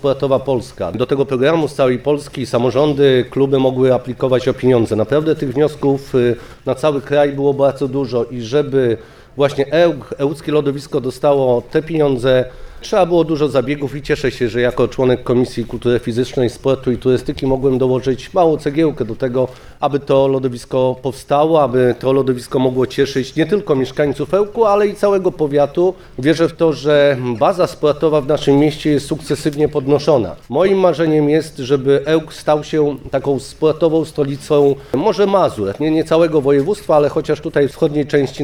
Sportowa Polska. Do tego programu z całej Polski samorządy, kluby mogły aplikować o pieniądze. Naprawdę tych wniosków na cały kraj było bardzo dużo i żeby właśnie Ełckie Lodowisko dostało te pieniądze, trzeba było dużo zabiegów i cieszę się, że jako członek Komisji Kultury Fizycznej, Sportu i Turystyki mogłem dołożyć małą cegiełkę do tego, aby to lodowisko powstało, aby to lodowisko mogło cieszyć nie tylko mieszkańców Ełku, ale i całego powiatu. Wierzę w to, że baza sportowa w naszym mieście jest sukcesywnie podnoszona. Moim marzeniem jest, żeby Ełk stał się taką sportową stolicą może Mazur, nie całego województwa, ale chociaż tutaj w wschodniej części